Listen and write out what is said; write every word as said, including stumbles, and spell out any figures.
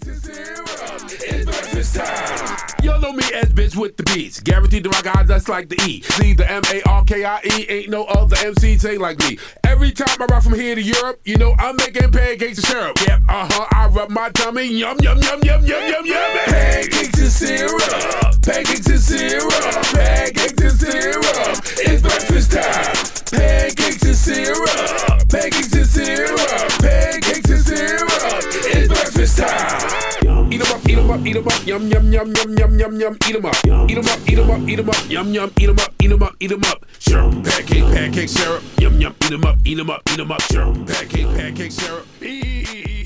and syrup. It's breakfast time. Y'all know me as bitch with the beats. Guaranteed to rock out just like the E. See the M A R K I E. Ain't no other M C take like me. Every time I rock from here to Europe, you know I'm making pancakes and syrup. Yep, uh-huh, I rub my tummy. Yum, yum, yum, yum, yum, yum, yum. Pancakes and syrup. Pancakes and syrup. Pancakes and syrup. It's breakfast time. Pancakes and syrup. Pancakes and syrup. Pancakes and syrup. It's breakfast time. Eat 'em up, eat 'em up, eat 'em up, yum, yum, yum, yum, yum, yum, yum, eat 'em up. Eat 'em up, eat 'em up, eat 'em up, yum, yum, eat 'em up, eat 'em up, eat 'em up. Syrup, pancake, pancake, syrup, yum, yum, eat 'em up, eat 'em up, eat 'em up, syrup, pancake, pancake, syrup.